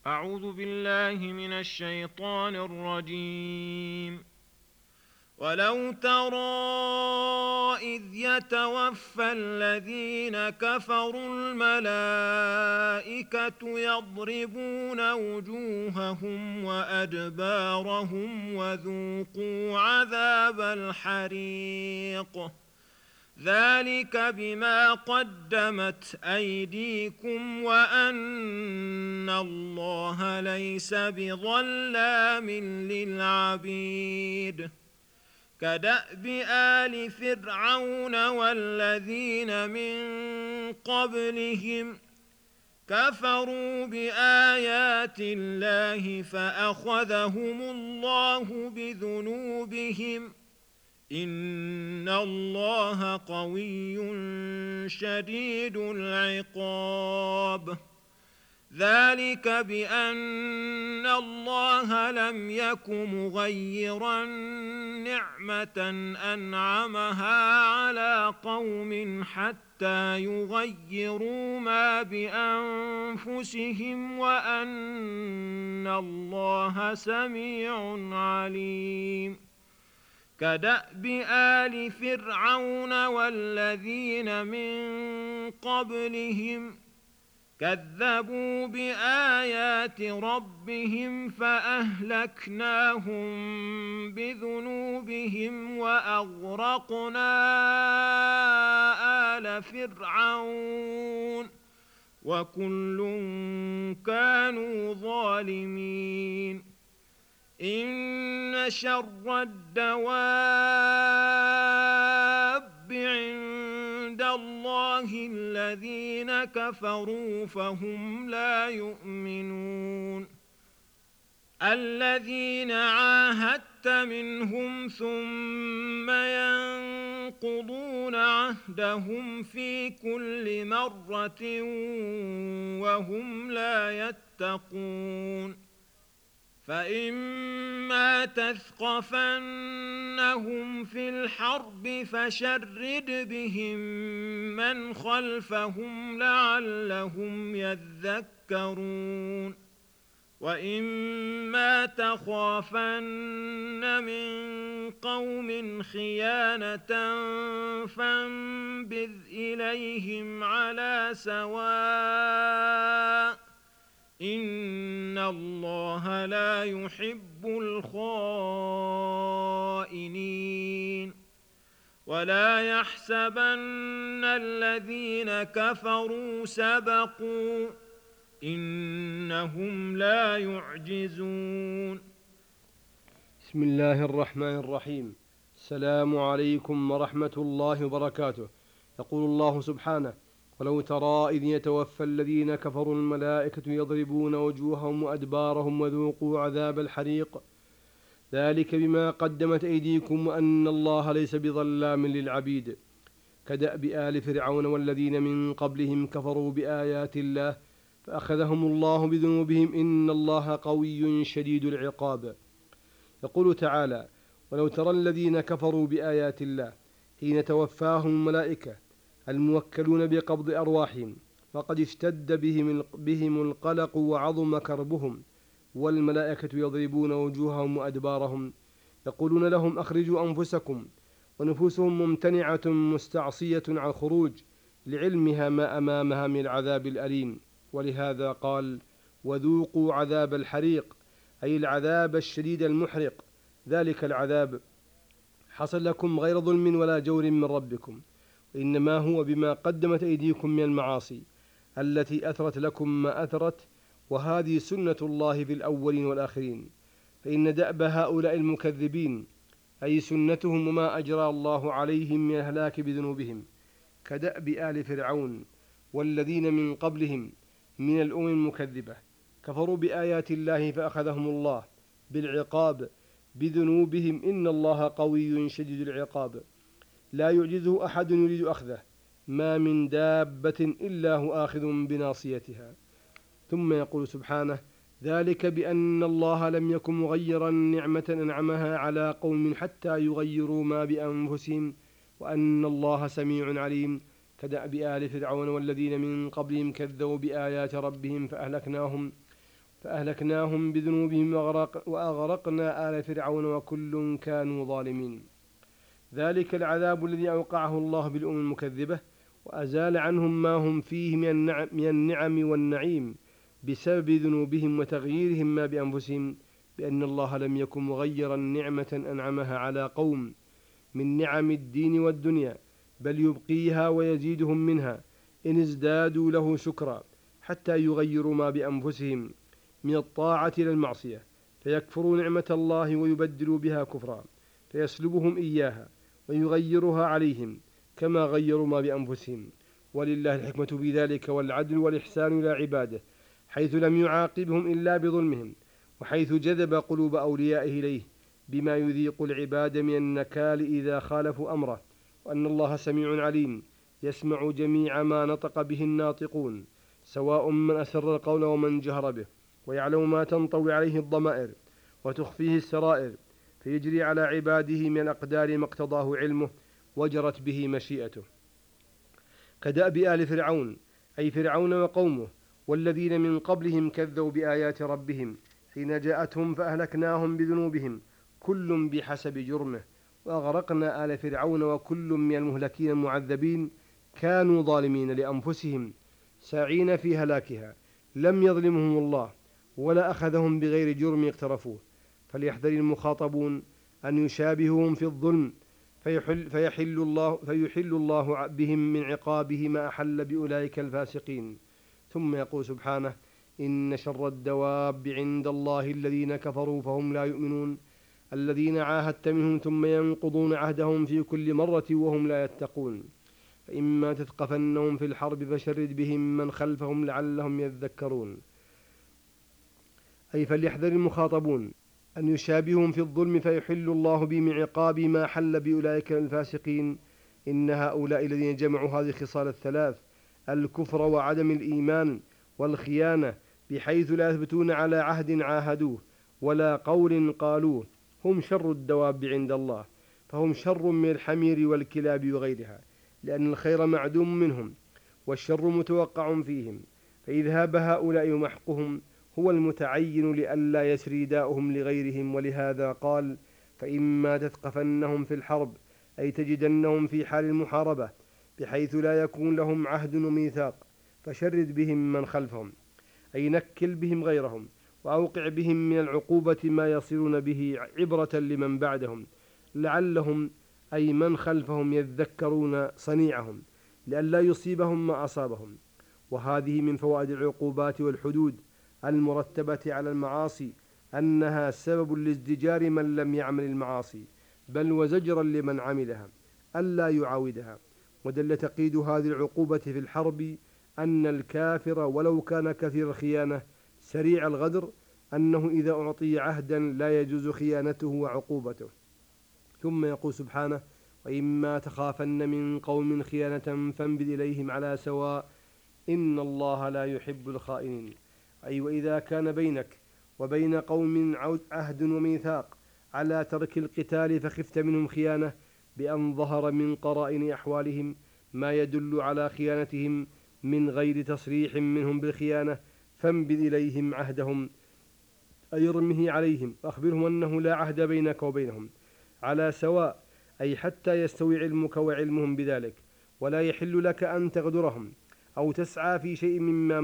أعوذ بالله من الشيطان الرجيم. ولو ترى إذ يتوفى الذين كفروا الملائكة يضربون وجوههم وأدبارهم وذوقوا عذاب الحريق ذلك بما قدمت أيديكم وأن الله ليس بظلام للعبيد كدأب آل فرعون والذين من قبلهم كفروا بآيات الله فأخذهم الله بذنوبهم إن الله قوي شديد العقاب ذلك بأن الله لم يك مغيرا نعمة أنعمها على قوم حتى يغيروا ما بأنفسهم وأن الله سميع عليم كدأب آل فرعون والذين من قبلهم كذبوا بآيات ربهم فأهلكناهم بذنوبهم وأغرقنا آل فرعون وكل كانوا ظالمين إن شر الدواب عند الله الذين كفروا فهم لا يؤمنون الذين عاهدت منهم ثم ينقضون عهدهم في كل مرة وهم لا يتقون فإما تثقفنهم في الحرب فشرد بهم من خلفهم لعلهم يذكرون وإما تخافن من قوم خيانة فانبذ إليهم على سواء إن الله لا يحب الخائنين ولا يحسبن الذين كفروا سبقوا إنهم لا يعجزون. بسم الله الرحمن الرحيم. السلام عليكم ورحمة الله وبركاته. يقول الله سبحانه: ولو ترى إذ يتوفى الذين كفروا الملائكة يضربون وجوههم وأدبارهم وذوقوا عذاب الحريق ذلك بما قدمت أيديكم وأن الله ليس بظلام للعبيد كدأب آل فرعون والذين من قبلهم كفروا بآيات الله فأخذهم الله بذنوبهم إن الله قوي شديد العقاب. يقول تعالى: ولو ترى الذين كفروا بآيات الله حين توفاهم الملائكة الموكلون بقبض أرواحهم فقد اشتد بهم القلق وعظم كربهم والملائكة يضربون وجوههم وأدبارهم يقولون لهم: أخرجوا أنفسكم، ونفوسهم ممتنعة مستعصية عن الخروج لعلمها ما أمامها من العذاب الأليم. ولهذا قال: وذوقوا عذاب الحريق، أي العذاب الشديد المحرق. ذلك العذاب حصل لكم غير ظلم ولا جور من ربكم، وإنما هو بما قدمت أيديكم من المعاصي التي أثرت لكم ما أثرت، وهذه سنة الله في الأولين والآخرين. فإن دأب هؤلاء المكذبين أي سنتهم وما أجرى الله عليهم من الهلاك بذنوبهم كدأب آل فرعون والذين من قبلهم من الأمم المكذبة كفروا بآيات الله فأخذهم الله بالعقاب بذنوبهم إن الله قوي شديد العقاب لا يعجزه أحد يريد أخذه، ما من دابة إلا هو آخذ بناصيتها. ثم يقول سبحانه: ذلك بأن الله لم يكن مغيرا نعمة أنعمها على قوم حتى يغيروا ما بأنفسهم وأن الله سميع عليم كدأب آل فرعون والذين من قبلهم كذبوا بآيات ربهم فأهلكناهم فأهلكناهم بذنوبهم وأغرقنا آل فرعون وكل كانوا ظالمين. ذلك العذاب الذي أوقعه الله بالأمم المكذبة، وأزال عنهم ما هم فيه من النعم والنعيم بسبب ذنوبهم وتغييرهم ما بأنفسهم، بأن الله لم يكن مغيرا نعمة أنعمها على قوم من نعم الدين والدنيا، بل يبقيها ويزيدهم منها إن ازدادوا له شكرا، حتى يغيروا ما بأنفسهم من الطاعة إلى المعصية، فيكفروا نعمة الله ويبدلوا بها كفرا، فيسلبهم إياها ويغيرها عليهم كما غيروا ما بأنفسهم. ولله الحكمة في ذلك والعدل والإحسان إلى عباده، حيث لم يعاقبهم إلا بظلمهم، وحيث جذب قلوب أوليائه إليه بما يذيق العباد من النكال إذا خالفوا أمره، وأن الله سميع عليم يسمع جميع ما نطق به الناطقون، سواء من أسر القول ومن جهر به، ويعلم ما تنطوي عليه الضمائر وتخفيه السرائر، فيجري على عباده من الأقدار ما اقتضاه علمه وجرت به مشيئته، كدأب آل فرعون، أي فرعون وقومه والذين من قبلهم كذبوا بآيات ربهم حين جاءتهم فأهلكناهم بذنوبهم كل بحسب جرمه، وأغرقنا آل فرعون وكل من المهلكين المعذبين كانوا ظالمين لأنفسهم ساعين في هلاكها، لم يظلمهم الله ولا أخذهم بغير جرم اقترفوه. فليحذر المخاطبون أن يشابههم في الظلم فيحل الله بهم من عقابه ما أحل بأولئك الفاسقين. ثم يقول سبحانه: إن شر الدواب عند الله الذين كفروا فهم لا يؤمنون، الذين عاهدت منهم ثم ينقضون عهدهم في كل مرة وهم لا يتقون، فإما تثقفنهم في الحرب فشرد بهم من خلفهم لعلهم يذكرون. أي فليحذر المخاطبون أن يشابههم في الظلم فيحل الله بهم عقاب ما حل بأولئك الفاسقين. إن هؤلاء الذين جمعوا هذه الخصال الثلاث، الكفر وعدم الإيمان والخيانة، بحيث لا يثبتون على عهد عاهدوه ولا قول قالوه، هم شر الدواب عند الله، فهم شر من الحمير والكلاب وغيرها، لأن الخير معدوم منهم والشر متوقع فيهم، فإذهاب هؤلاء ومحقهم هو المتعين لئلا يسري داؤهم لغيرهم. ولهذا قال: فإما تثقفنهم في الحرب، أي تجدنهم في حال المحاربة بحيث لا يكون لهم عهد وميثاق، فشرد بهم من خلفهم، أي نكل بهم غيرهم، وأوقع بهم من العقوبة ما يصيرون به عبرة لمن بعدهم، لعلهم أي من خلفهم يذكرون صنيعهم لئلا يصيبهم ما أصابهم. وهذه من فوائد العقوبات والحدود المرتبة على المعاصي، أنها سبب لازدجار من لم يعمل المعاصي، بل وزجرا لمن عملها ألا يعاودها. ودل تقييد هذه العقوبة في الحرب أن الكافر ولو كان كثير الخيانة سريع الغدر، أنه إذا أعطي عهدا لا يجوز خيانته وعقوبته. ثم يقول سبحانه: وإما تخافن من قوم خيانة فانبذ إليهم على سواء إن الله لا يحب الخائنين. أي وإذا كان بينك وبين قوم عهد وميثاق على ترك القتال فخفت منهم خيانة بأن ظهر من قرائن أحوالهم ما يدل على خيانتهم من غير تصريح منهم بالخيانة، فانبذ إليهم عهدهم، أي ارمه عليهم وأخبرهم أنه لا عهد بينك وبينهم على سواء، أي حتى يستوي علمك وعلمهم بذلك، ولا يحل لك أن تغدرهم أو تسعى في شيء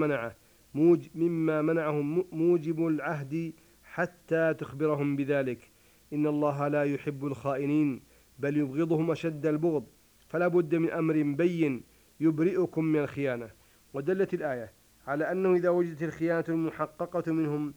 مما منعهم موجب العهد حتى تخبرهم بذلك. إن الله لا يحب الخائنين، بل يبغضهم أشد البغض، فلا بد من أمر بين يبرئكم من الخيانة. ودلت الآية على أنه إذا وجدت الخيانة المحققة منهم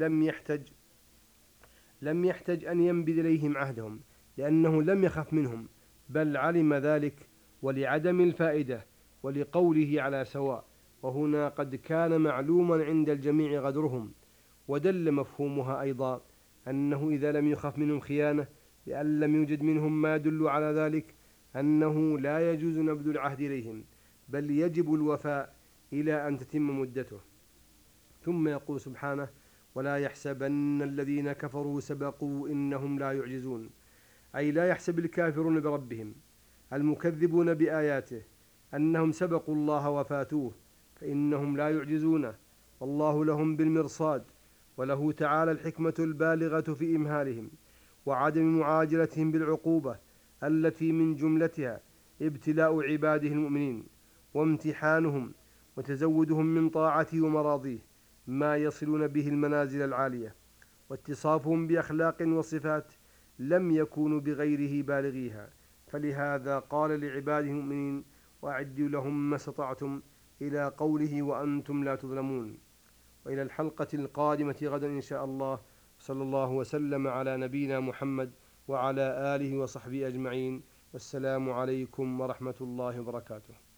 لم يحتج أن ينبذ إليهم عهدهم، لأنه لم يخف منهم بل علم ذلك، ولعدم الفائدة، ولقوله على سواء، وهنا قد كان معلوما عند الجميع غدرهم. ودل مفهومها أيضا أنه إذا لم يخف منهم خيانة لأن لم يوجد منهم ما يدل على ذلك، أنه لا يجوز نبذ العهد إليهم، بل يجب الوفاء إلى أن تتم مدته. ثم يقول سبحانه: ولا يحسبن الذين كفروا سبقوا إنهم لا يعجزون. أي لا يحسب الكافرون بربهم المكذبون بآياته أنهم سبقوا الله وفاتوه، فإنهم لا يعجزونه، والله لهم بالمرصاد وله تعالى الحكمة البالغة في إمهالهم وعدم معاجلتهم بالعقوبة التي من جملتها ابتلاء عباده المؤمنين وامتحانهم وتزودهم من طاعته ومراضيه ما يصلون به المنازل العالية، واتصافهم بأخلاق وصفات لم يكونوا بغيره بالغيها. فلهذا قال لعباده المؤمنين: وأعدوا لهم ما استطعتم، إلى قوله: وأنتم لا تظلمون. وإلى الحلقة القادمة غدا إن شاء الله. صلى الله وسلم على نبينا محمد وعلى آله وصحبه أجمعين، والسلام عليكم ورحمة الله وبركاته.